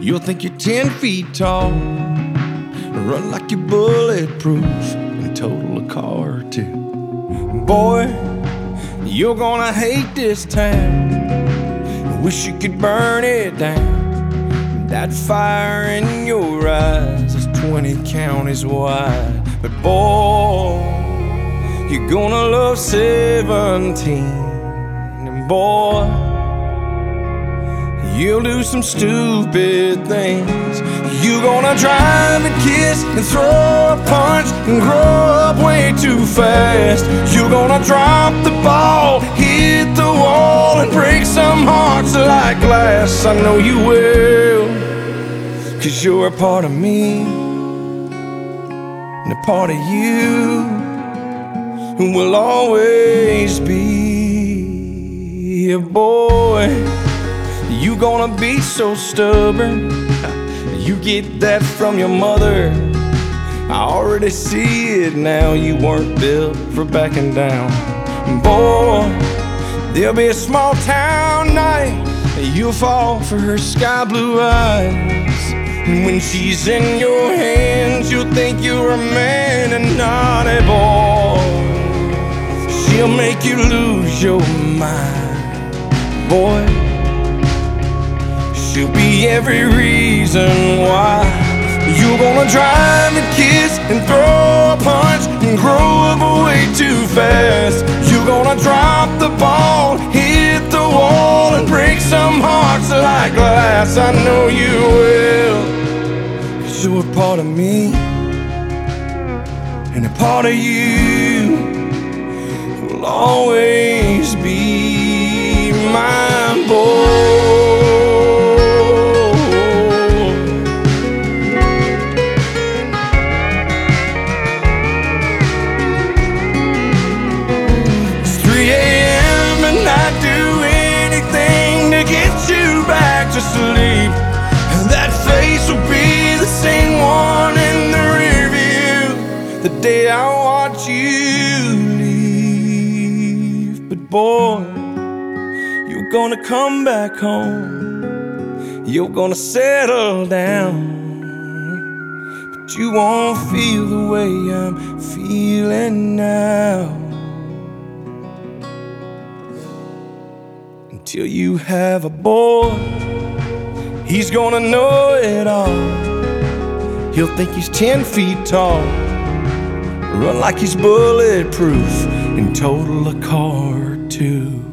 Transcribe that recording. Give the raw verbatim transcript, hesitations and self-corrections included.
You'll think you're ten feet tall, run like you're bulletproof, and total a car or two. Boy, you're gonna hate this town. Wish you could burn it down. That fire in your eyes is twenty counties wide. But boy, you're gonna love seventeen. And boy, you'll do some stupid things. You're gonna drive and kiss and throw a punch and grow up way too fast. You're gonna drop the ball, hit the wall, and break some hearts like glass. I know you will, 'cause you're a part of me, and a part of you will always be. A boy, you gonna be so stubborn. You get that from your mother. I already see it now. You weren't built for backing down. Boy, there'll be a small town night. You'll fall for her sky blue eyes. And when she's in your hands, you'll think you're a man and not a boy. She'll make you lose your mind, boy. She'll be every reason why. You're gonna drive and kiss and throw a punch and grow up way too fast. You're gonna drop the ball, hit the wall, and break some hearts like glass. I know you will, 'cause you're a part of me, and a part of you will always be my boy. Sleep, and that face will be the same one in the rear view the day I watch you leave. But boy, you're gonna come back home, you're gonna settle down, but you won't feel the way I'm feeling now until you have a boy. He's gonna know it all. He'll think he's ten feet tall, run like he's bulletproof, and total a car or two.